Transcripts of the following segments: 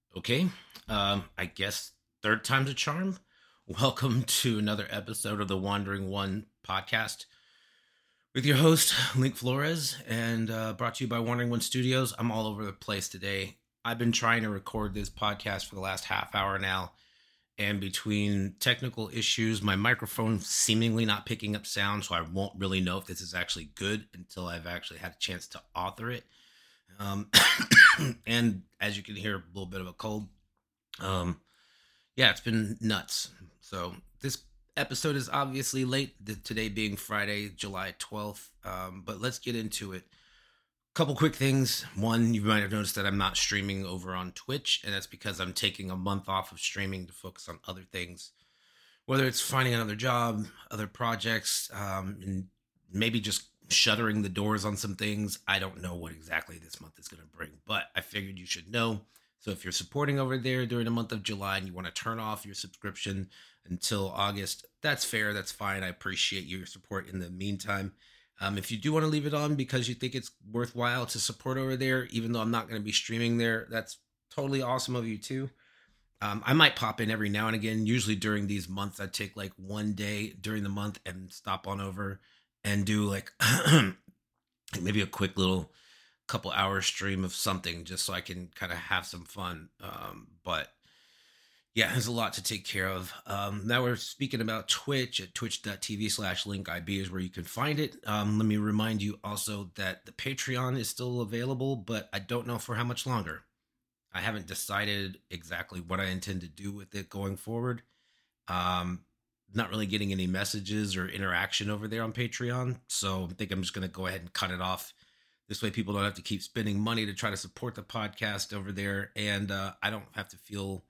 Okay. I guess third time's a charm. Welcome to another episode of the Wandering One podcast with your host, Link Flores, and brought to you by Wandering One Studios. I'm all over the place today. I've been trying to record this podcast for the last half hour now, and between technical issues, my microphone seemingly not picking up sound, so I won't really know if this is actually good until I've actually had a chance to author it. Um, and as you can hear, a little bit of a cold. Um, yeah, it's been nuts. So this episode is obviously late. Today being Friday, July 12th. But let's get into it. Couple quick things. One, you might have noticed that I'm not streaming over on Twitch, and that's because I'm taking a month off of streaming to focus on other things. Whether it's finding another job, other projects, and maybe just shuttering the doors on some things. I don't know what exactly this month is going to bring, but I figured you should know. So if you're supporting over there during the month of July and you want to turn off your subscription until August, that's fair. That's fine. I appreciate your support in the meantime. If you do want to leave it on because you think it's worthwhile to support over there, even though I'm not going to be streaming there, that's totally awesome of you too. I might pop in every now and again. Usually during these months, I take like one day during the month and stop on over and do like maybe a quick little couple hour stream of something just so I can kind of have some fun. But yeah, there's a lot to take care of. Now we're speaking about Twitch at twitch.tv/linkib is where you can find it. Let me remind you also that the Patreon is still available, but I don't know for how much longer. I haven't decided exactly what I intend to do with it going forward. Um, Not really getting any messages or interaction over there on Patreon, so I think I'm just going to go ahead and cut it off. This way, people don't have to keep spending money to try to support the podcast over there, and I don't have to feel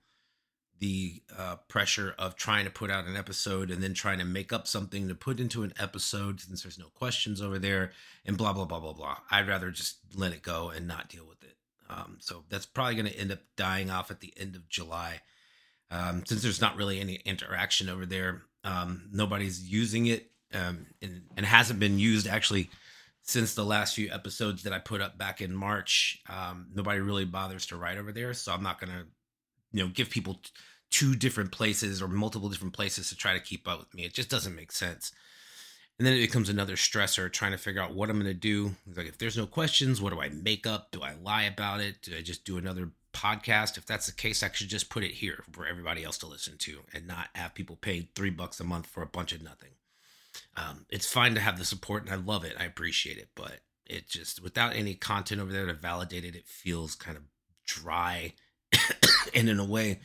the pressure of trying to put out an episode and then trying to make up something to put into an episode since there's no questions over there and blah blah blah blah blah. I'd rather just let it go and not deal with it. So that's probably going to end up dying off at the end of July, since there's not really any interaction over there. Nobody's using it, and hasn't been used actually since the last few episodes that I put up back in March. Nobody really bothers to write over there, so I'm not going to give people two different places or multiple different places to try to keep up with me. It just doesn't make sense. And then it becomes another stressor trying to figure out what I'm going to do. It's like, if there's no questions, what do I make up? Do I lie about it? Do I just do another podcast? If that's the case, I should just put it here for everybody else to listen to and not have people pay $3 a month for a bunch of nothing. It's fine to have the support and I love it. I appreciate it. But it just, without any content over there to validate it, it feels kind of dry and in a way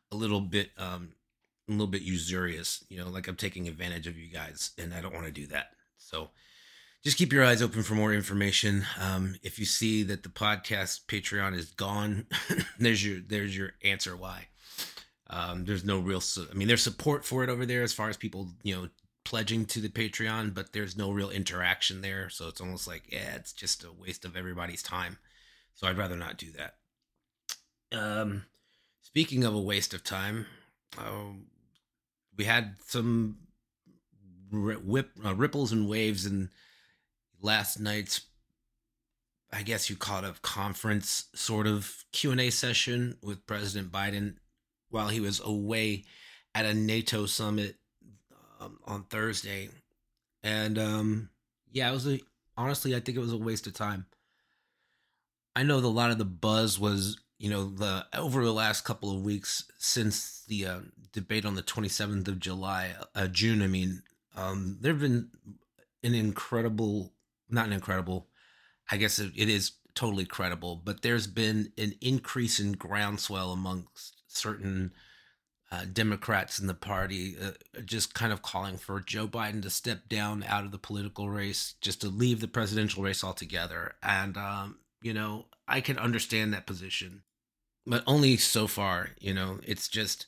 a little bit usurious, like I'm taking advantage of you guys, and I don't want to do that. So just keep your eyes open for more information. If you see that the podcast Patreon is gone, there's your answer why. There's no real, I mean, there's support for it over there as far as people, pledging to the Patreon, but there's no real interaction there. So it's almost like, yeah, it's just a waste of everybody's time. So I'd rather not do that. Um, Speaking of a waste of time, we had some ripples and waves in last night's, I guess you call it a conference sort of Q&A session with President Biden while he was away at a NATO summit on Thursday. And yeah, honestly, I think it was a waste of time. I know a lot of the buzz was, the over the last couple of weeks since the debate on the 27th of June. I mean, there have been an incredible, not an incredible, I guess it is totally credible, but there's been an increase in groundswell amongst certain Democrats in the party, just kind of calling for Joe Biden to step down out of the political race, just to leave the presidential race altogether. And, I can understand that position, but only so far. It's just,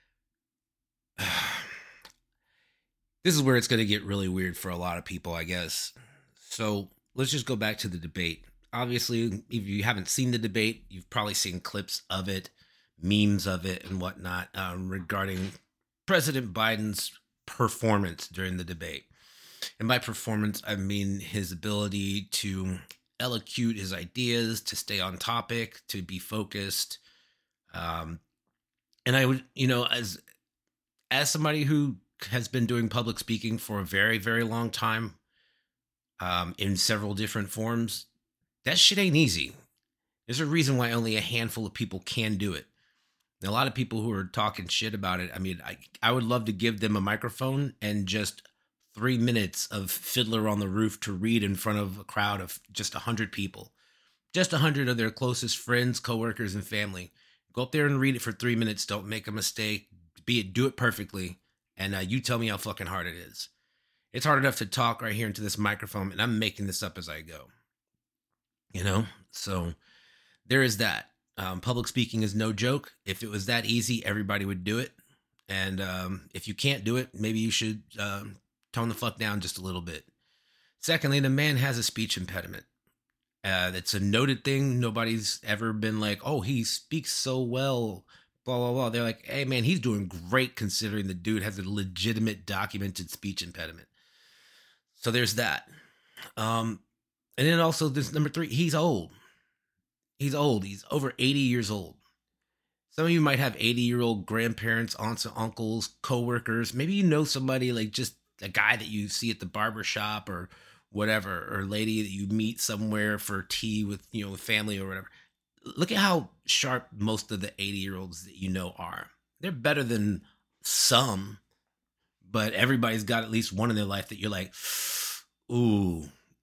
this is where it's going to get really weird for a lot of people, I guess. So let's just go back to the debate. Obviously, if you haven't seen the debate, you've probably seen clips of it, memes of it, and whatnot, regarding President Biden's performance during the debate. And by performance, I mean his ability to elocute his ideas, to stay on topic, to be focused, Um, and I would, as somebody who has been doing public speaking for a very, very long time, in several different forms, that shit ain't easy. There's a reason why only a handful of people can do it. And a lot of people who are talking shit about it, I mean, I would love to give them a microphone and just 3 minutes of Fiddler on the Roof to read in front of a crowd of just 100 people, just 100 of their closest friends, coworkers, and family. Go up there and read it for 3 minutes. Don't make a mistake. Do it perfectly. And you tell me how fucking hard it is. It's hard enough to talk right here into this microphone, and I'm making this up as I go. So there is that. Public speaking is no joke. If it was that easy, everybody would do it. And if you can't do it, maybe you should tone the fuck down just a little bit. Secondly, the man has a speech impediment. It's a noted thing. Nobody's ever been like, oh, he speaks so well, blah, blah, blah. They're like, hey, man, he's doing great considering the dude has a legitimate documented speech impediment. So there's that. And then also, this number 3, he's old. He's old. He's over 80 years old. Some of you might have 80-year-old grandparents, aunts and uncles, coworkers. Maybe you know somebody like just a guy that you see at the barber shop or whatever, or a lady that you meet somewhere for tea with, with family or whatever. Look at how sharp most of the 80-year-olds that you know are. They're better than some, but everybody's got at least one in their life that you're like, ooh,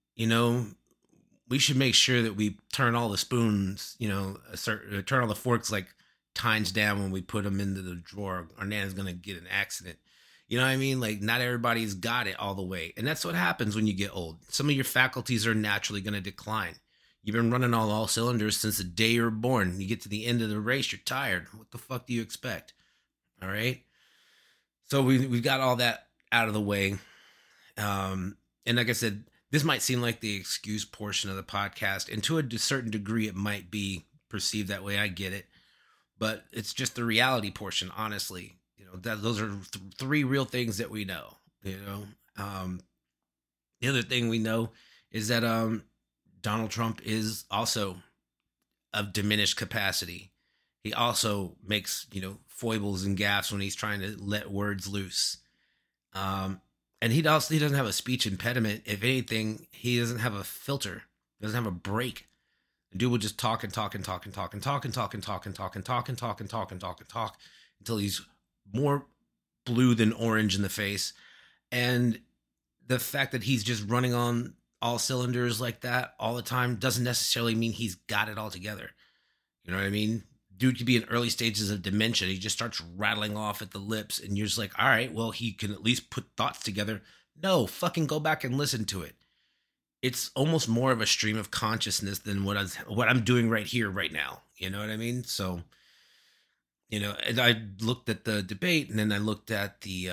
we should make sure that we turn all the spoons, turn all the forks like tines down when we put them into the drawer. Our Nana's going to get an accident. You know what I mean? Like, not everybody's got it all the way. And that's what happens when you get old. Some of your faculties are naturally going to decline. You've been running all cylinders since the day you were born. You get to the end of the race, you're tired. What the fuck do you expect? All right? So we've got all that out of the way. And like I said, this might seem like the excuse portion of the podcast, and to a certain degree, it might be perceived that way. I get it, but it's just the reality portion. Honestly, those are 3 real things that we know. The other thing we know is that Donald Trump is also of diminished capacity. He also makes foibles and gaffes when he's trying to let words loose. And he doesn't have a speech impediment. If anything, he doesn't have a filter. He doesn't have a break. The dude will just talk and talk and talk and talk and talk and talk and talk and talk and talk and talk and talk and talk and talk until he's more blue than orange in the face. And the fact that he's just running on all cylinders like that all the time doesn't necessarily mean he's got it all together. You know what I mean? Dude could be in early stages of dementia. He just starts rattling off at the lips, and you're just like, all right, well, he can at least put thoughts together. No, fucking go back and listen to it. It's almost more of a stream of consciousness than what I'm doing right here, right now. You know what I mean? So, and I looked at the debate, and then I looked at the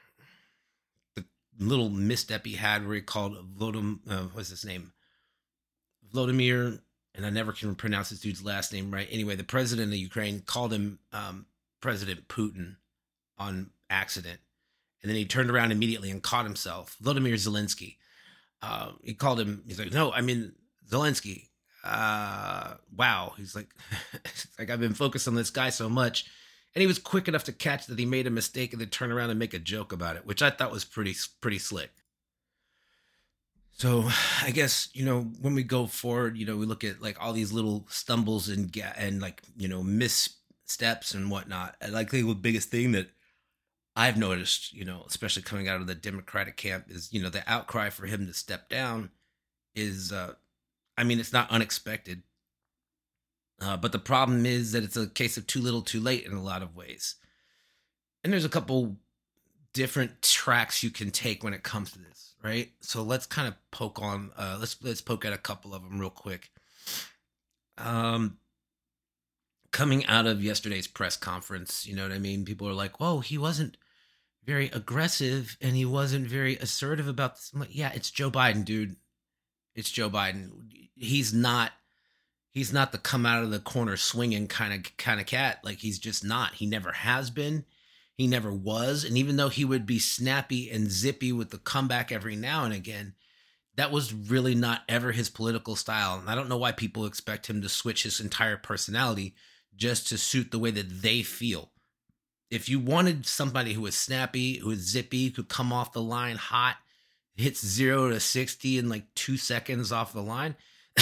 little misstep he had where he called what's his name? Vladimir, and I never can pronounce this dude's last name right. Anyway, the president of Ukraine called him President Putin on accident. And then he turned around immediately and caught himself. Vladimir Zelensky. He called him, he's like, no, I mean, Zelensky. Wow. He's like, I've been focused on this guy so much. And he was quick enough to catch that he made a mistake and then turn around and make a joke about it, which I thought was pretty slick. So I guess, when we go forward, we look at like all these little stumbles and like, missteps and whatnot. And like the biggest thing that I've noticed, especially coming out of the Democratic camp is, the outcry for him to step down is, it's not unexpected. But the problem is that it's a case of too little too late in a lot of ways. And there's a couple different tracks you can take when it comes to this, right? So let's kind of poke on let's poke at a couple of them real quick. Coming out of yesterday's press conference, you know what I mean? People are like, whoa, he wasn't very aggressive and he wasn't very assertive about this. I'm like, yeah, it's Joe Biden, dude. It's Joe Biden. He's not the come out of the corner swinging kind of cat. Like, he's just not. He never has been. He never was. And even though he would be snappy and zippy with the comeback every now and again, that was really not ever his political style. And I don't know why people expect him to switch his entire personality just to suit the way that they feel. If you wanted somebody who was snappy, who was zippy, could come off the line hot, hits 0 to 60 in like 2 seconds off the line,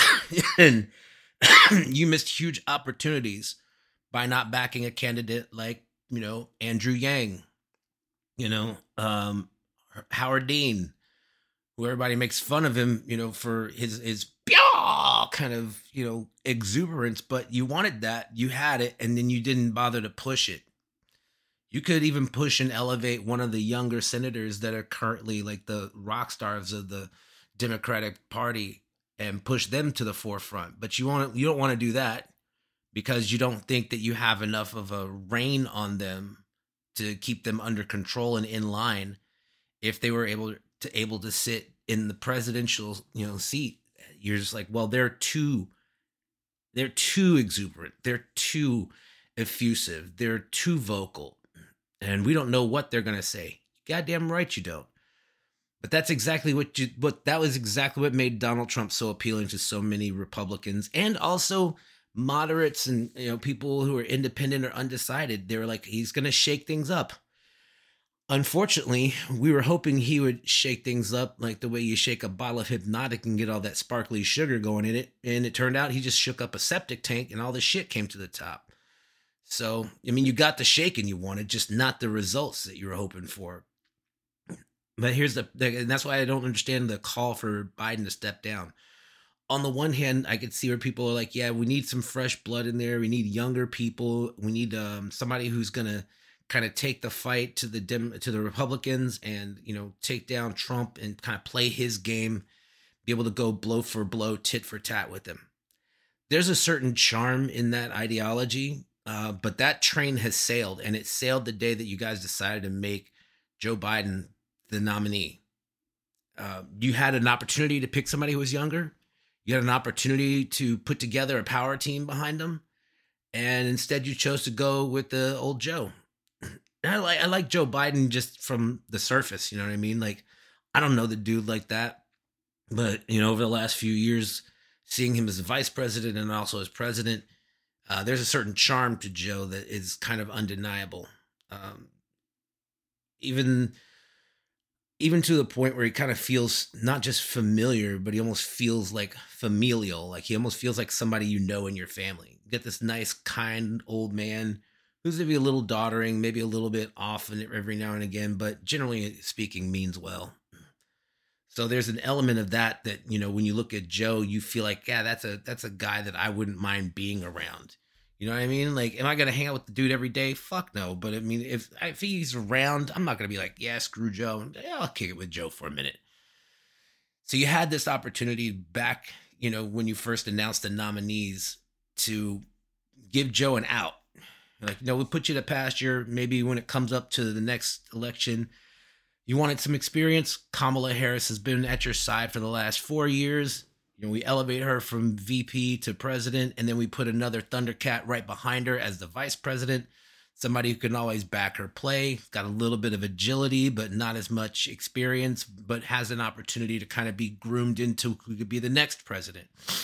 and you missed huge opportunities by not backing a candidate like, Andrew Yang, you know, um, Howard Dean, who everybody makes fun of him, for his kind of, exuberance, but you wanted that, you had it, and then you didn't bother to push it. You could even push and elevate one of the younger senators that are currently like the rock stars of the Democratic Party and push them to the forefront. But you don't want to do that because you don't think that you have enough of a reign on them to keep them under control and in line if they were able to sit in the presidential, seat. You're just like, well, they're too exuberant, they're too effusive, they're too vocal, and we don't know what they're gonna say. Goddamn right you don't. But that's exactly what that was exactly what made Donald Trump so appealing to so many Republicans and also moderates and people who are independent or undecided. They were like, he's gonna shake things up. Unfortunately, we were hoping he would shake things up like the way you shake a bottle of Hypnotic and get all that sparkly sugar going in it. And it turned out he just shook up a septic tank and all the shit came to the top. So, I mean, you got the shaking you wanted, just not the results that you were hoping for. But and that's why I don't understand the call for Biden to step down. On the one hand, I could see where people are like, yeah, we need some fresh blood in there. We need younger people. We need somebody who's going to kind of take the fight to the Republicans and, take down Trump and kind of play his game, be able to go blow for blow, tit for tat with him. There's a certain charm in that ideology, but that train has sailed, and it sailed the day that you guys decided to make Joe Biden the nominee. You had an opportunity to pick somebody who was younger. You had an opportunity to put together a power team behind them, and instead you chose to go with the old Joe. And I like Joe Biden just from the surface, you know what I mean? Like, I don't know the dude like that, but over the last few years, seeing him as vice president and also as president, there's a certain charm to Joe that is kind of undeniable. Even to the point where he kind of feels not just familiar, but he almost feels like familial. Like he almost feels like somebody in your family. You get this nice, kind old man who's maybe a little doddering, maybe a little bit off every now and again, but generally speaking, means well. So there's an element of that when you look at Joe, you feel like, yeah, that's a guy that I wouldn't mind being around. You know what I mean? Like, am I gonna hang out with the dude every day? Fuck no. But I mean, if he's around, I'm not gonna be like, yeah, screw Joe. Yeah, I'll kick it with Joe for a minute. So you had this opportunity back, when you first announced the nominees to give Joe an out. Like, we'll put you to pasture. Maybe when it comes up to the next election, you wanted some experience. Kamala Harris has been at your side for the last 4 years. We elevate her from VP to president, and then we put another Thundercat right behind her as the vice president. Somebody who can always back her play, got a little bit of agility, but not as much experience, but has an opportunity to kind of be groomed into who could be the next president.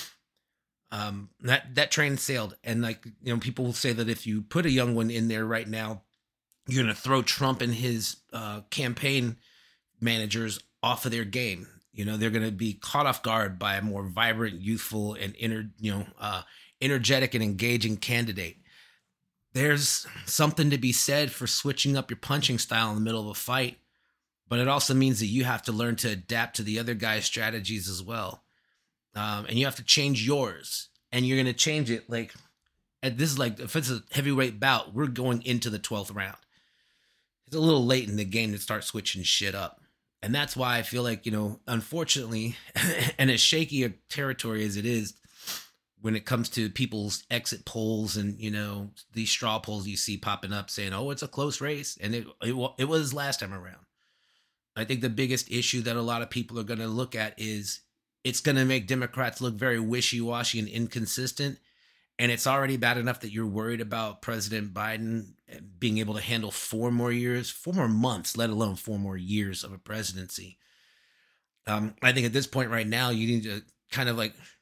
That train sailed, and people will say that if you put a young one in there right now, you're going to throw Trump and his campaign managers off of their game. They're going to be caught off guard by a more vibrant, youthful, and energetic and engaging candidate. There's something to be said for switching up your punching style in the middle of a fight, but it also means that you have to learn to adapt to the other guy's strategies as well. And you have to change yours, and you're going to change it. If it's a heavyweight bout, we're going into the 12th round. It's a little late in the game to start switching shit up. And that's why I feel like, unfortunately, and as shaky a territory as it is when it comes to people's exit polls and, these straw polls you see popping up saying, oh, it's a close race. And it was last time around. I think the biggest issue that a lot of people are going to look at is it's going to make Democrats look very wishy-washy and inconsistent. And it's already bad enough that you're worried about President Biden being able to handle 4 more months, let alone 4 more years of a presidency. I think at this point right now, you need to kind of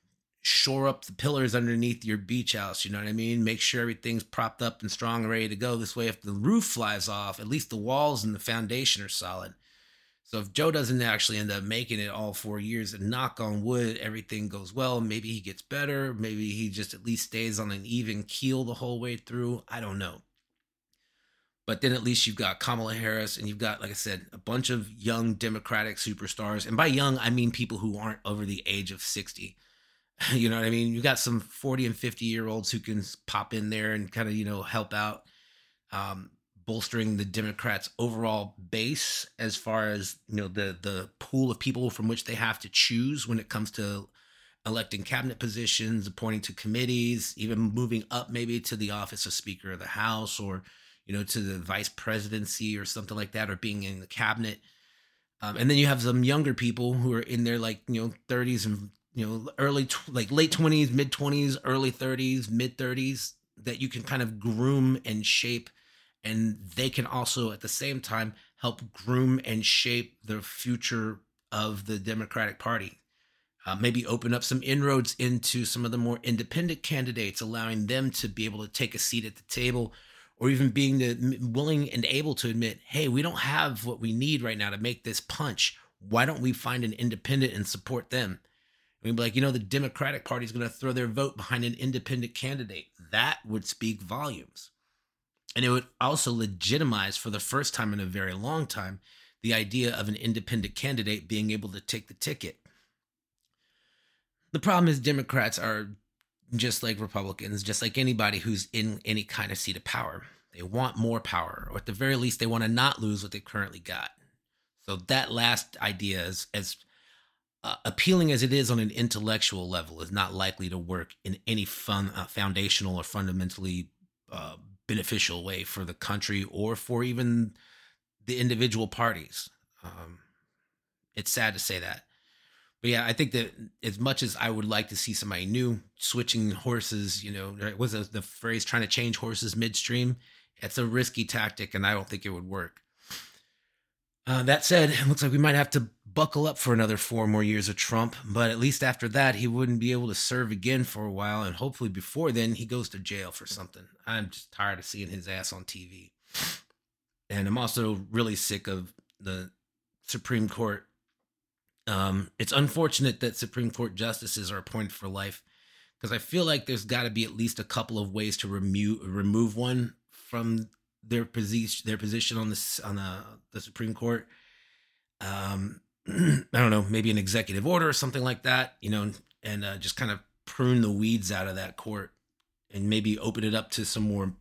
shore up the pillars underneath your beach house. You know what I mean? Make sure everything's propped up and strong and ready to go. This way, if the roof flies off, at least the walls and the foundation are solid. So if Joe doesn't actually end up making it all 4 years, and knock on wood, everything goes well, maybe he gets better. Maybe he just at least stays on an even keel the whole way through. I don't know. But then at least you've got Kamala Harris, and you've got, like I said, a bunch of young Democratic superstars. And by young, I mean people who aren't over the age of 60. You know what I mean? You got some 40 and 50-year-olds who can pop in there and kind of, help out, bolstering the Democrats' overall base as far as, the pool of people from which they have to choose when it comes to electing cabinet positions, appointing to committees, even moving up maybe to the office of Speaker of the House, or, to the vice presidency or something like that, or being in the cabinet. And then you have some younger people who are in their 30s and late 20s, mid 20s, early 30s, mid 30s, that you can kind of groom and shape, and they can also at the same time help groom and shape the future of the Democratic Party. Maybe open up some inroads into some of the more independent candidates, allowing them to be able to take a seat at the table, or even being willing and able to admit, hey, we don't have what we need right now to make this punch. Why don't we find an independent and support them? We'd be like, the Democratic Party is going to throw their vote behind an independent candidate. That would speak volumes. And it would also legitimize, for the first time in a very long time, the idea of an independent candidate being able to take the ticket. The problem is Democrats are just like Republicans, just like anybody who's in any kind of seat of power. They want more power, or at the very least, they want to not lose what they've currently got. So that last idea is as appealing as it is on an intellectual level, is not likely to work in any foundational or fundamentally beneficial way for the country or for even the individual parties. It's sad to say that. But yeah, I think that as much as I would like to see somebody new switching horses, was the phrase trying to change horses midstream? It's a risky tactic, and I don't think it would work. That said, it looks like we might have to buckle up for another 4 more years of Trump, but at least after that, he wouldn't be able to serve again for a while, and hopefully before then, he goes to jail for something. I'm just tired of seeing his ass on TV. And I'm also really sick of the Supreme Court. It's unfortunate that Supreme Court justices are appointed for life, because I feel like there's got to be at least a couple of ways to remove one from their position on the Supreme Court. I don't know, maybe an executive order or something like that, and just kind of prune the weeds out of that court, and maybe open it up to some more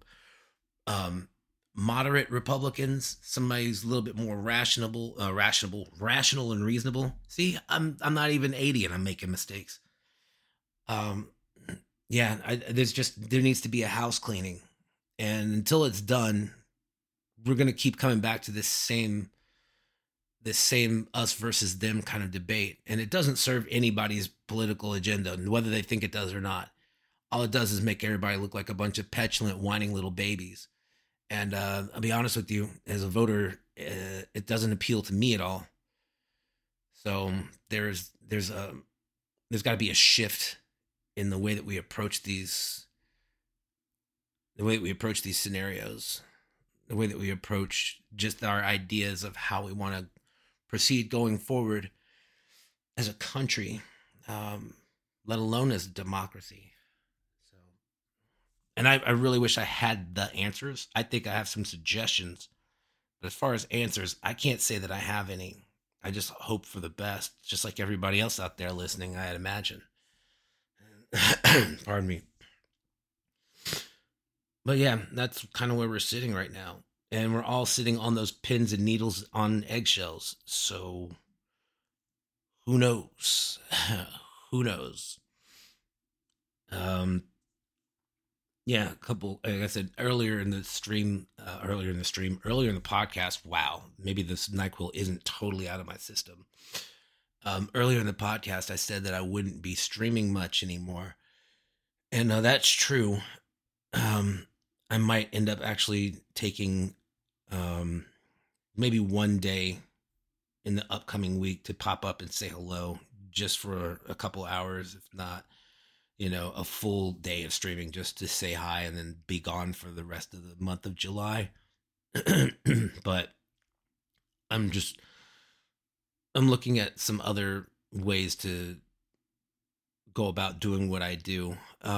moderate Republicans, somebody who's a little bit more rational and reasonable. See, I'm not even 80 and I'm making mistakes. Yeah, there needs to be a house cleaning. And until it's done, we're going to keep coming back to this same us versus them kind of debate. And it doesn't serve anybody's political agenda, whether they think it does or not. All it does is make everybody look like a bunch of petulant, whining little babies. And I'll be honest with you, as a voter, it doesn't appeal to me at all. So there's got to be a shift in the way that we approach these scenarios, the way that we approach just our ideas of how we want to proceed going forward as a country, let alone as a democracy. So, and I really wish I had the answers. I think I have some suggestions, but as far as answers, I can't say that I have any. I just hope for the best, just like everybody else out there listening, I'd imagine. Pardon me. But yeah, that's kind of where we're sitting right now. And we're all sitting on those pins and needles on eggshells. So who knows? Who knows? Yeah, a couple, like I said, earlier in the podcast, wow, maybe this NyQuil isn't totally out of my system. Earlier in the podcast, I said that I wouldn't be streaming much anymore. And that's true. I might end up actually taking maybe one day in the upcoming week to pop up and say hello just for a couple hours, if not. a full day of streaming just to say hi and then be gone for the rest of the month of July. But I'm just I'm looking at some other ways to go about doing what I do.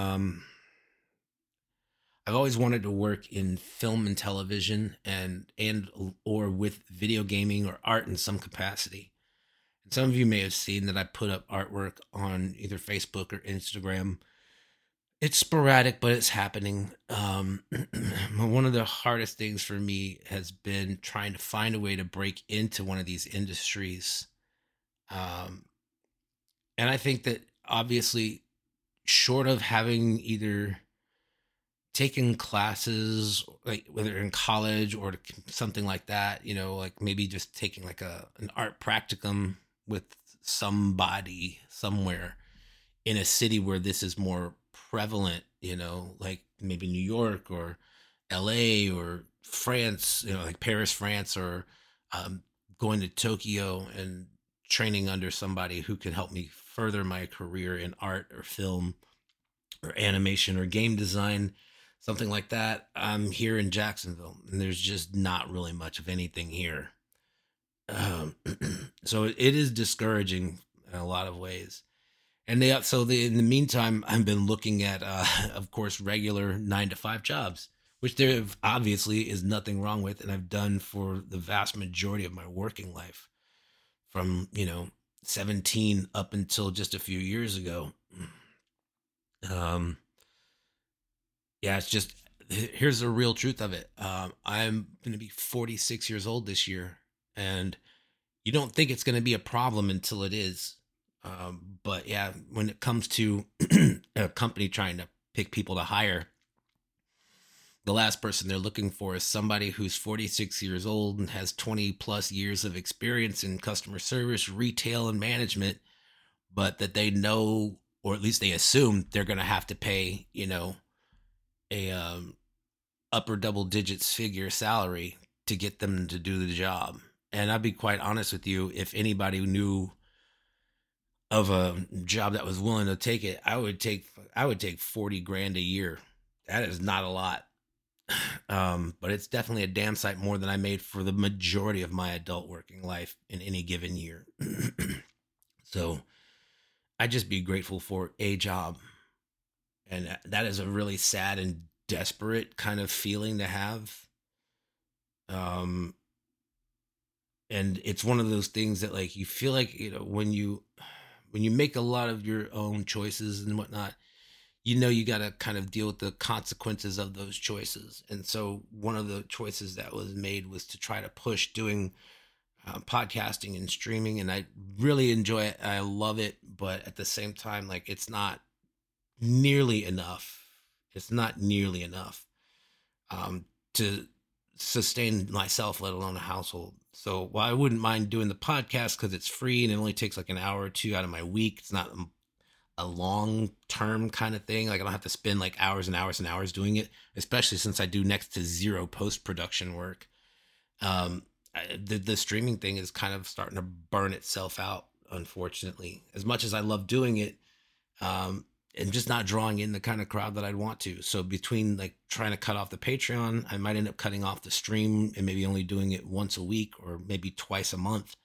I've always wanted to work in film and television and or with video gaming or art in some capacity. And some of you may have seen that I put up artwork on either Facebook or Instagram. It's sporadic, but it's happening. One of the hardest things for me has been trying to find a way to break into one of these industries. Um, and I think that obviously, short of having either taken classes, like whether in college or something like that, like maybe just taking like an art practicum with somebody somewhere in a city where this is more prevalent, like maybe New York or LA or France, like Paris, France, or um, going to Tokyo and training under somebody who can help me further my career in art or film or animation or game design, something like that. I'm here in Jacksonville, and there's just not really much of anything here. Um, so it is discouraging in a lot of ways. And in the meantime, I've been looking at, of course, regular 9 to 5 jobs, which there obviously is nothing wrong with, and I've done for the vast majority of my working life, from 17 up until just a few years ago. Um, yeah, it's just here's the real truth of it. I'm going to be 46 years old this year, and you don't think it's going to be a problem until it is. But yeah, when it comes to a company trying to pick people to hire, the last person they're looking for is somebody who's 46 years old and has 20 plus years of experience in customer service, retail, and management, but that they know, or at least they assume, they're going to have to pay, a upper double digits figure salary to get them to do the job. And I'd be quite honest with you, if anybody knew of a job that was willing to take it, I would take 40 grand a year. That is not a lot. But it's definitely a damn sight more than I made for the majority of my adult working life in any given year. So I just be grateful for a job. And that is a really sad and desperate kind of feeling to have. Um, and it's one of those things that, like, you feel like, when you make a lot of your own choices and whatnot, you got to kind of deal with the consequences of those choices. And so one of the choices that was made was to try to push doing podcasting and streaming. And I really enjoy it. I love it. But at the same time, like, it's not nearly enough. It's not nearly enough to sustain myself, let alone a household. So while I wouldn't mind doing the podcast because it's free and it only takes like an hour or two out of my week, it's not a long term kind of thing. Like, I don't have to spend like hours and hours and hours doing it, especially since I do next to zero post production work. The streaming thing is kind of starting to burn itself out, unfortunately. As much as I love doing it, and just not drawing in the kind of crowd that I'd want to. So between like trying to cut off the Patreon, I might end up cutting off the stream and maybe only doing it once a week or maybe twice a month.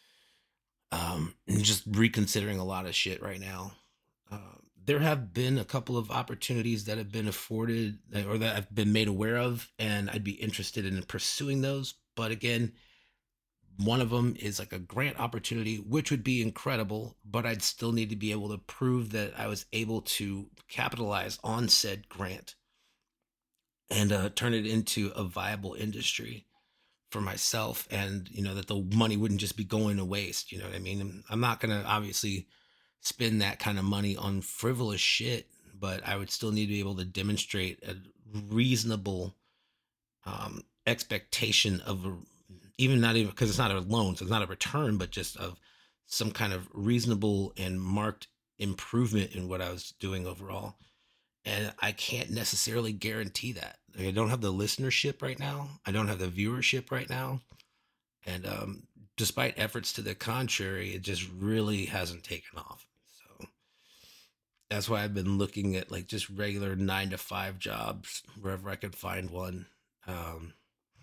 And just reconsidering a lot of shit right now. There have been a couple of opportunities that have been afforded or that I've been made aware of, and I'd be interested in pursuing those. But again, one of them is like a grant opportunity, which would be incredible, but I'd still need to be able to prove that I was able to capitalize on said grant and turn it into a viable industry for myself. And, that the money wouldn't just be going to waste. You know what I mean? I'm not going to obviously spend that kind of money on frivolous shit, but I would still need to be able to demonstrate a reasonable expectation of even not even because it's not a loan, so it's not a return, but just of some kind of reasonable and marked improvement in what I was doing overall. And I can't necessarily guarantee that. I don't have the listenership right now. I don't have the viewership right now. And despite efforts to the contrary, it just really hasn't taken off. So That's why I've been looking at like just regular 9 to 5 jobs wherever I could find one. Um,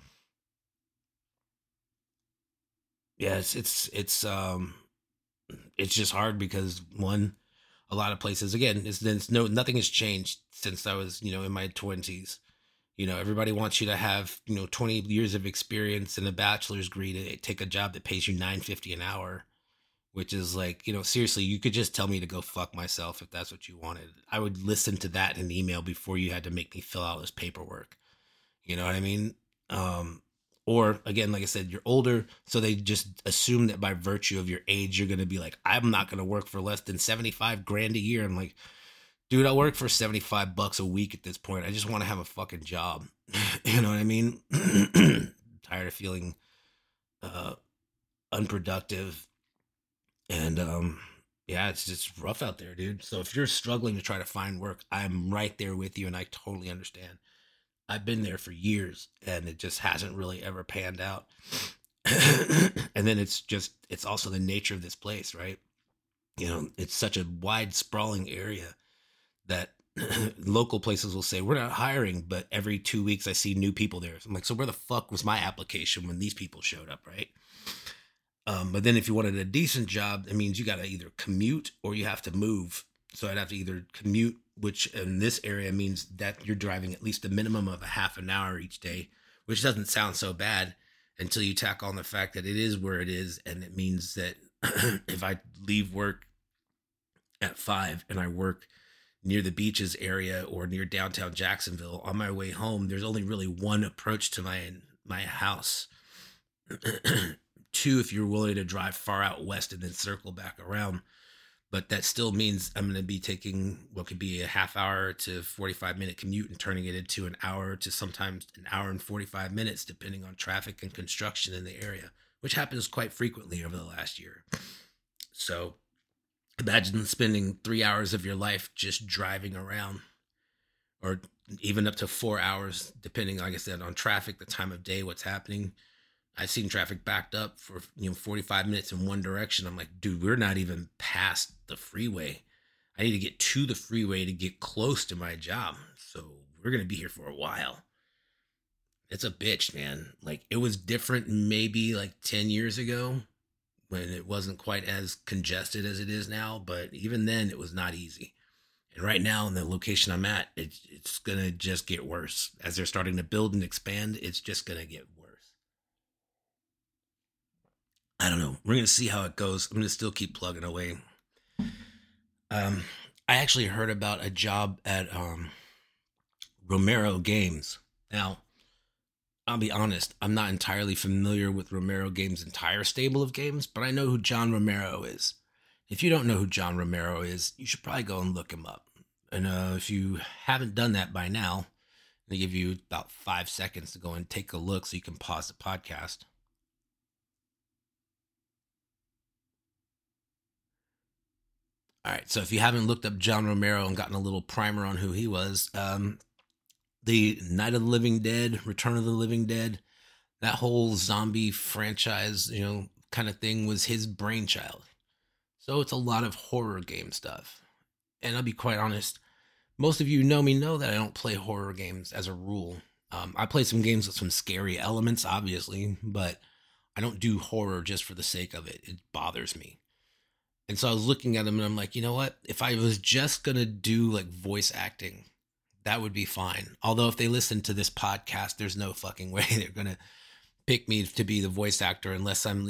yeah, it's just hard because one, a lot of places again, it's no nothing has changed since I was in my 20s. Everybody wants you to have 20 years of experience and a bachelor's degree to take a job that pays you 9.50 an hour, which is like, seriously, you could just tell me to go fuck myself if that's what you wanted. I would listen to that in an email before you had to make me fill out this paperwork. You know what I mean? Um, or again, like I said, you're older, so they just assume that by virtue of your age, you're gonna be like, I'm not gonna work for less than 75 grand a year. I'm like, dude, I work for 75 bucks a week at this point. I just want to have a fucking job. You know what I mean? Tired of feeling uh unproductive and yeah, it's just rough out there, dude. So if you're struggling to try to find work, I'm right there with you and I totally understand. I've been there for years and it just hasn't really ever panned out. And then it's also the nature of this place, right? It's such a wide sprawling area that local places will say we're not hiring, but every 2 weeks I see new people there. I'm like, so where the fuck was my application when these people showed up, right? But then if you wanted a decent job, it means you got to either commute or you have to move. So I'd have to either commute, which in this area means that you're driving at least a minimum of a half an hour each day, which doesn't sound so bad until you tack on the fact that it is where it is. And it means that if I leave work at 5 and I work near the beaches area or near downtown Jacksonville, on my way home, there's only really one approach to my house. Two, if you're willing to drive far out west and then circle back around. But that still means I'm going to be taking what could be a half hour to 45-minute commute and turning it into an hour to sometimes an hour and 45 minutes, depending on traffic and construction in the area, which happens quite frequently over the last year. So imagine spending 3 hours of your life just driving around, or even up to 4 hours, depending, like I said, on traffic, the time of day, what's happening. I've seen traffic backed up for 45 minutes in one direction. I'm like, dude, we're not even past the freeway. I need to get to the freeway to get close to my job. So we're gonna be here for a while. It's a bitch, man. Like it was different maybe like 10 years ago when it wasn't quite as congested as it is now, but even then it was not easy. And right now in the location I'm at, it's gonna just get worse. As they're starting to build and expand, it's just gonna get worse. I don't know. We're gonna see how it goes. I'm gonna still keep plugging away. Um, I actually heard about a job at Romero Games. Now, I'll be honest. I'm not entirely familiar with Romero Games' entire stable of games, but I know who John Romero is. If you don't know who John Romero is, you should probably go and look him up. And if you haven't done that by now, they give you about 5 seconds to go and take a look so you can pause the podcast. All right. So if you haven't looked up John Romero and gotten a little primer on who he was, the Night of the Living Dead, Return of the Living Dead, that whole zombie franchise, kind of thing was his brainchild. So it's a lot of horror game stuff. And I'll be quite honest, most of you know me know that I don't play horror games as a rule. I play some games with some scary elements, obviously, but I don't do horror just for the sake of it. It bothers me. And so I was looking at him and I'm like, you know what? If I was just going to do like voice acting, that would be fine. Although if they listen to this podcast, there's no fucking way they're going to pick me to be the voice actor unless I'm,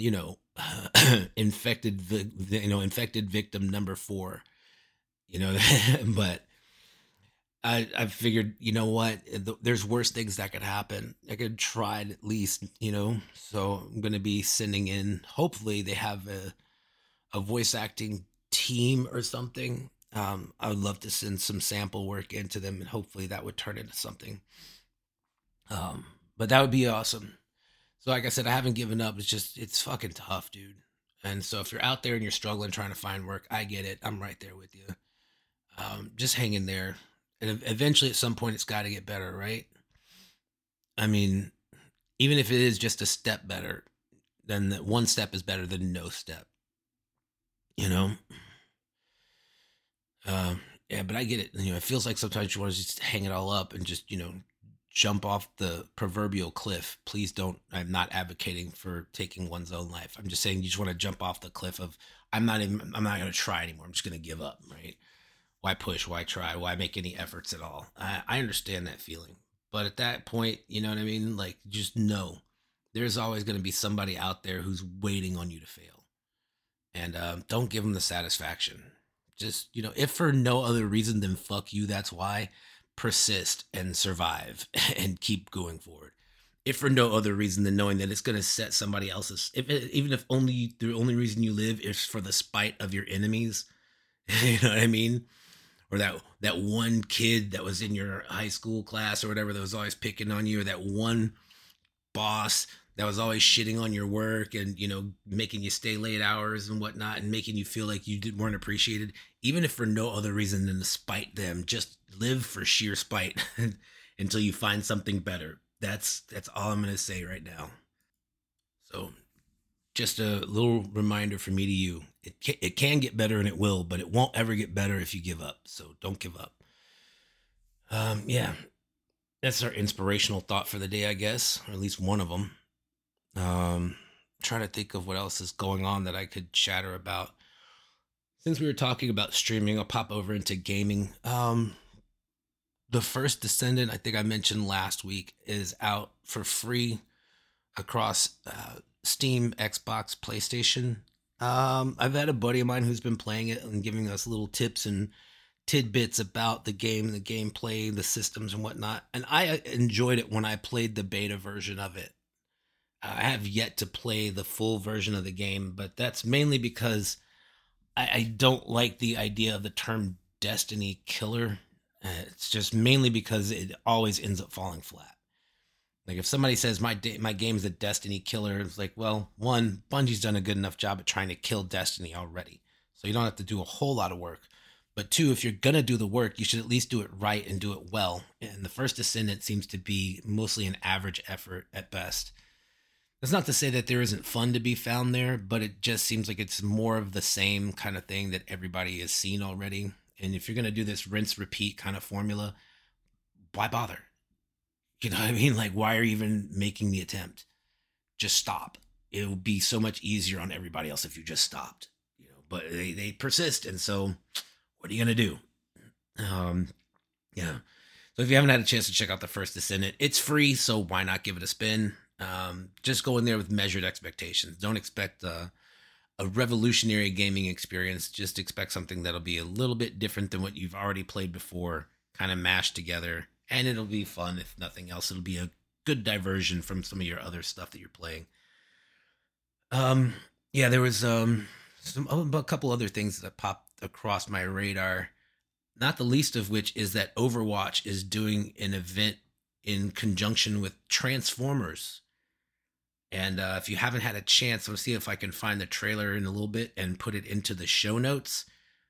infected victim number 4, but I figured, you know what? There's worse things that could happen. I could try it at least, so I'm going to be sending in, hopefully they have a voice acting team or something. I would love to send some sample work into them and hopefully that would turn into something. But that would be awesome. So like I said, I haven't given up. It's fucking tough, dude. And so if you're out there and you're struggling trying to find work, I get it. I'm right there with you. Just hang in there. And eventually at some point it's got to get better, right? I mean, even if it is just a step better, then that one step is better than no step. You know, Yeah, but I get it. It feels like sometimes you want to just hang it all up and just, jump off the proverbial cliff. Please don't. I'm not advocating for taking one's own life. I'm just saying you just want to jump off the cliff of I'm not going to try anymore. I'm just going to give up, right? Why push? Why try? Why make any efforts at all? I understand that feeling. But at that point, you know what I mean? Like, just know there's always going to be somebody out there who's waiting on you to fail. And don't give them the satisfaction. Just, if for no other reason than fuck you, that's why, persist and survive and keep going forward. If for no other reason than knowing that it's going to set somebody else's, even if only the only reason you live is for the spite of your enemies, you know what I mean? Or that one kid that was in your high school class or whatever that was always picking on you, or that one boss that was always shitting on your work and making you stay late hours and whatnot and making you feel like weren't appreciated, even if for no other reason than to spite them. Just live for sheer spite until you find something better. That's all I'm going to say right now. So just a little reminder from me to you. It can get better, and it will, but it won't ever get better if you give up. So don't give up. Yeah, that's our inspirational thought for the day, I guess, or at least one of them. Trying to think of what else is going on that I could chatter about. Since we were talking about streaming, I'll pop over into gaming. The First Descendant, I think I mentioned last week, is out for free across Steam, Xbox, PlayStation. I've had a buddy of mine who's been playing it and giving us little tips and tidbits about the game, the gameplay, the systems and whatnot. And I enjoyed it when I played the beta version of it. I have yet to play the full version of the game, but that's mainly because I don't like the idea of the term Destiny killer. It's just mainly because it always ends up falling flat. Like if somebody says my game's a Destiny killer, it's like, well, one, Bungie's done a good enough job at trying to kill Destiny already, so you don't have to do a whole lot of work. But two, if you're gonna do the work, you should at least do it right and do it well. And the First Descendant seems to be mostly an average effort at best. That's not to say that there isn't fun to be found there, but it just seems like it's more of the same kind of thing that everybody has seen already. And if you're going to do this rinse repeat kind of formula, why bother? You know what I mean? Like, why are you even making the attempt? Just stop. It would be so much easier on everybody else if you just stopped. But they persist, and so what are you going to do? Yeah. So if you haven't had a chance to check out The First Descendant, it's free, so why not give it a spin? Just go in there with measured expectations. Don't expect a revolutionary gaming experience. Just expect something that'll be a little bit different than what you've already played before, kind of mashed together, and it'll be fun. If nothing else, it'll be a good diversion from some of your other stuff that you're playing. Yeah, there was a couple other things that popped across my radar, not the least of which is that Overwatch is doing an event in conjunction with Transformers. And if you haven't had a chance, I'm going to see if I can find the trailer in a little bit and put it into the show notes.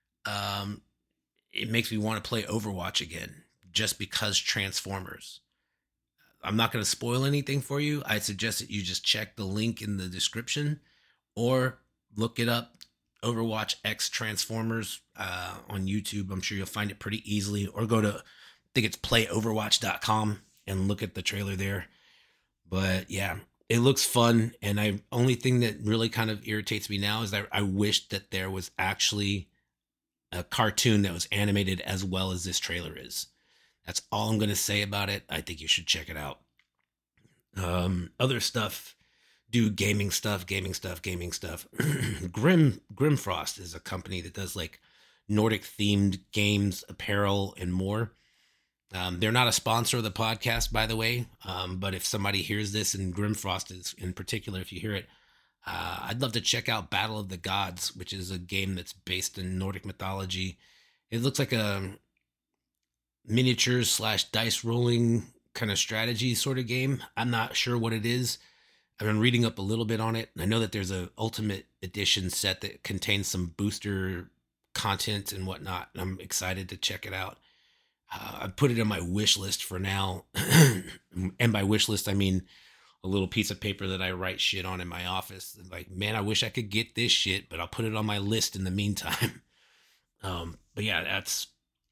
It makes me want to play Overwatch again, just because Transformers. I'm not going to spoil anything for you. I suggest that you just check the link in the description or look it up, Overwatch X Transformers on YouTube. I'm sure you'll find it pretty easily. Or go to, I think it's playoverwatch.com and look at the trailer there. But yeah, it looks fun, and only thing that really kind of irritates me now is that I wish that there was actually a cartoon that was animated as well as this trailer is. That's all I'm going to say about it. I think you should check it out. Other stuff, do gaming stuff. Grimfrost is a company that does like Nordic themed games, apparel, and more. They're not a sponsor of the podcast, by the way. But if somebody hears this, and Grimfrost is in particular, if you hear it, I'd love to check out Battle of the Gods, which is a game that's based in Nordic mythology. It looks like a miniatures / dice rolling kind of strategy sort of game. I'm not sure what it is. I've been reading up a little bit on it. I know that there's a Ultimate Edition set that contains some booster content and whatnot. I'm excited to check it out. I put it on my wish list for now. And by wish list, I mean a little piece of paper that I write shit on in my office. Like, man, I wish I could get this shit, but I'll put it on my list in the meantime. But yeah,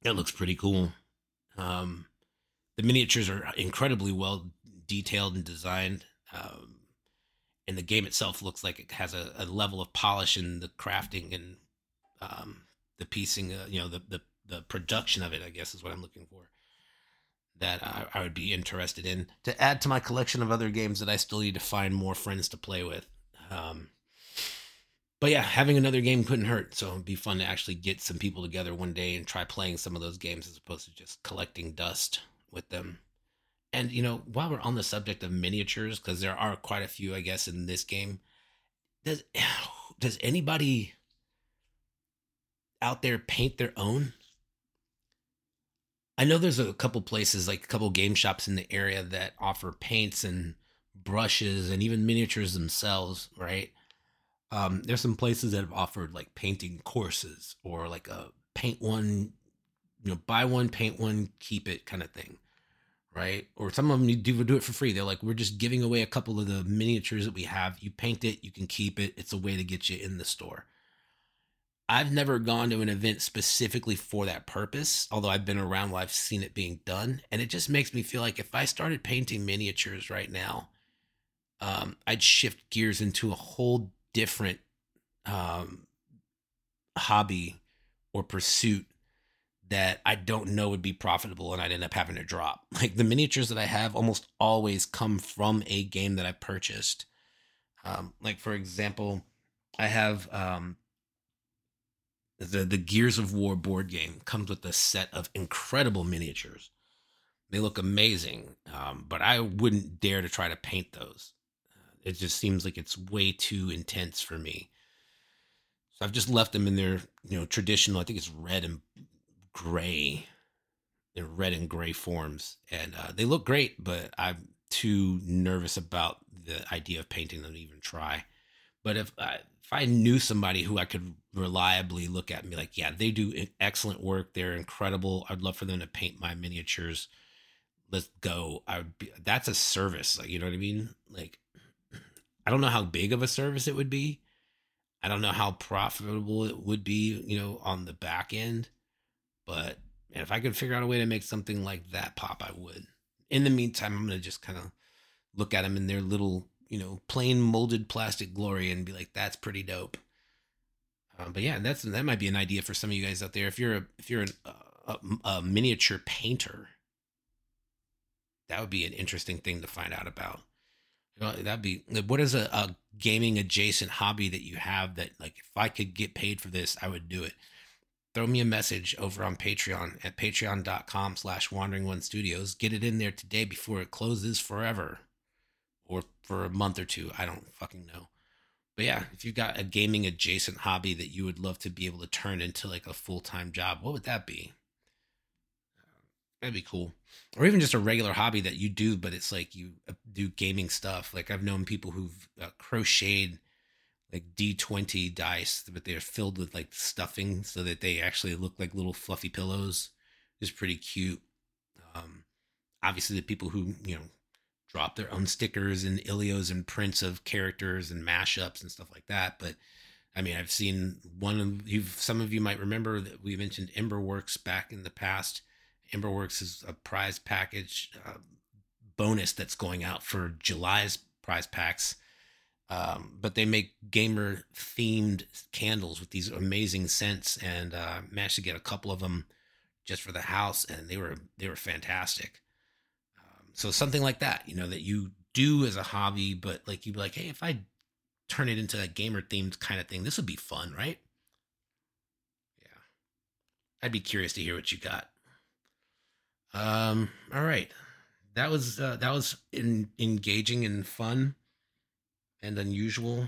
That looks pretty cool. Um, the miniatures are incredibly well detailed and designed. And the game itself looks like it has a level of polish in the crafting and the piecing, the production of it, I guess is what I'm looking for. That I would be interested in to add to my collection of other games that I still need to find more friends to play with. Um, but yeah, having another game couldn't hurt. So it'd be fun to actually get some people together one day and try playing some of those games as opposed to just collecting dust with them. And while we're on the subject of miniatures, because there are quite a few, I guess, in this game, does does anybody out there paint their own? I know there's a couple places, like a couple game shops in the area that offer paints and brushes and even miniatures themselves, right? There's some places that have offered like painting courses or like a paint one, buy one, paint one, keep it kind of thing, right? Or some of them you do it for free. They're like, we're just giving away a couple of the miniatures that we have. You paint it, you can keep it. It's a way to get you in the store. I've never gone to an event specifically for that purpose, although I've been around where I've seen it being done. And it just makes me feel like if I started painting miniatures right now, I'd shift gears into a whole different um, hobby or pursuit that I don't know would be profitable and I'd end up having to drop. Like the miniatures that I have almost always come from a game that I purchased. Like, for example, I have the Gears of War board game comes with a set of incredible miniatures. They look amazing, but I wouldn't dare to try to paint those. It just seems like it's way too intense for me. So I've just left them in their traditional. I think it's red and gray. They're red and gray forms, and they look great. But I'm too nervous about the idea of painting them to even try. But if I knew somebody who I could reliably look at and be like, yeah, they do excellent work. They're incredible. I'd love for them to paint my miniatures. Let's go. That's a service. Like, you know what I mean? Like, I don't know how big of a service it would be. I don't know how profitable it would be, on the back end. But man, if I could figure out a way to make something like that pop, I would. In the meantime, I'm going to just kind of look at them in their little, plain molded plastic glory and be like, that's pretty dope. But yeah, that might be an idea for some of you guys out there. If you're a miniature painter, that would be an interesting thing to find out about. That'd be what is a gaming adjacent hobby that you have that, like, if I could get paid for this, I would do it. Throw me a message over on Patreon at patreon.com/wandering one studios. Get it in there today before it closes forever or for a month or two. I don't fucking know. But yeah, if you've got a gaming adjacent hobby that you would love to be able to turn into like a full-time job, what would that be? That'd be cool. Or even just a regular hobby that you do, but it's like you do gaming stuff. Like I've known people who've crocheted like D20 dice, but they're filled with like stuffing so that they actually look like little fluffy pillows. It's pretty cute. Um, Obviously, the people who, drop their own stickers and ilios and prints of characters and mashups and stuff like that. But I mean, I've seen one of you, some of you might remember that we mentioned Emberworks back in the past. Emberworks is a prize package bonus that's going out for July's prize packs. But they make gamer themed candles with these amazing scents, and managed to get a couple of them just for the house, and they were fantastic. So something like that, that you do as a hobby, but like you'd be like, hey, if I turn it into a gamer themed kind of thing, this would be fun, right? Yeah, I'd be curious to hear what you got. All right, that was engaging and fun and unusual.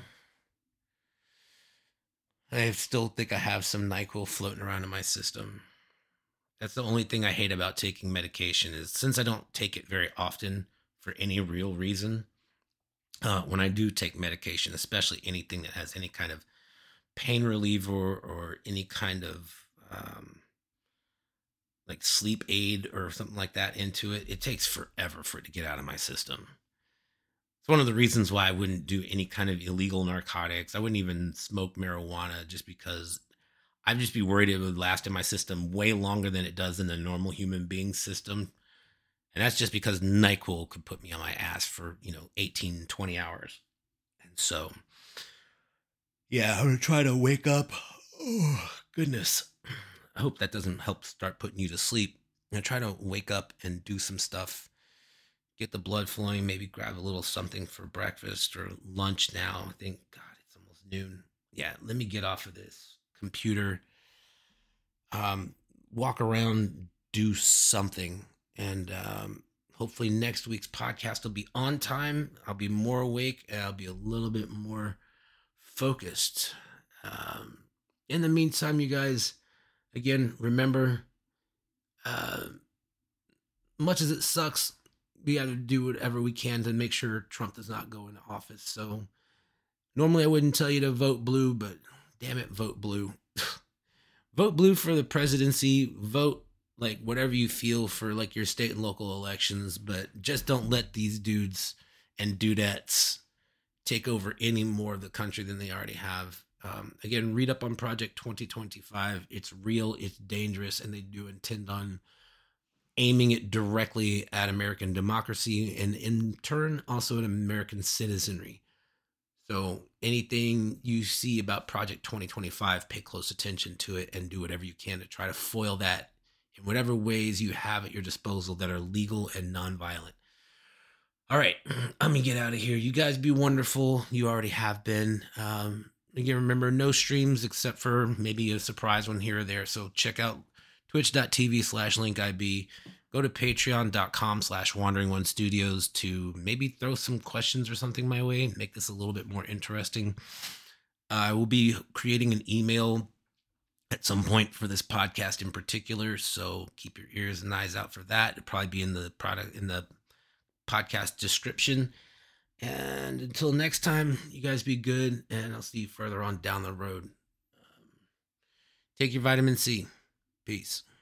I still think I have some Nyquil floating around in my system. That's the only thing I hate about taking medication is since I don't take it very often for any real reason. When I do take medication, especially anything that has any kind of pain reliever or any kind of like sleep aid or something like that into it, it takes forever for it to get out of my system. It's one of the reasons why I wouldn't do any kind of illegal narcotics. I wouldn't even smoke marijuana just because I'd just be worried it would last in my system way longer than it does in the normal human being system. And that's just because NyQuil could put me on my ass for, 18, 20 hours. And so, yeah, I'm going to try to wake up. Oh, goodness. I hope that doesn't help start putting you to sleep. I'm going to try to wake up and do some stuff, get the blood flowing, maybe grab a little something for breakfast or lunch now. I think, God, it's almost noon. Yeah, let me get off of this computer, walk around, do something. And hopefully next week's podcast will be on time. I'll be more awake and I'll be a little bit more focused. In the meantime, you guys, again, remember, much as it sucks, we got to do whatever we can to make sure Trump does not go into office. So normally I wouldn't tell you to vote blue, but damn it, vote blue. Vote blue for the presidency. Vote like whatever you feel for like your state and local elections, but just don't let these dudes and dudettes take over any more of the country than they already have. Again, read up on Project 2025. It's real, it's dangerous, and they do intend on aiming it directly at American democracy and in turn also at American citizenry. So anything you see about Project 2025, pay close attention to it and do whatever you can to try to foil that in whatever ways you have at your disposal that are legal and nonviolent. All right, I'm going to get out of here. You guys be wonderful. You already have been. Again, remember, no streams except for maybe a surprise one here or there. So check out twitch.tv/linkib. Go to patreon.com/wandering1studios to maybe throw some questions or something my way. Make this a little bit more interesting. I will be creating an email at some point for this podcast in particular. So keep your ears and eyes out for that. It'll probably be in the podcast description. And until next time, you guys be good, and I'll see you further on down the road. Take your vitamin C. Peace.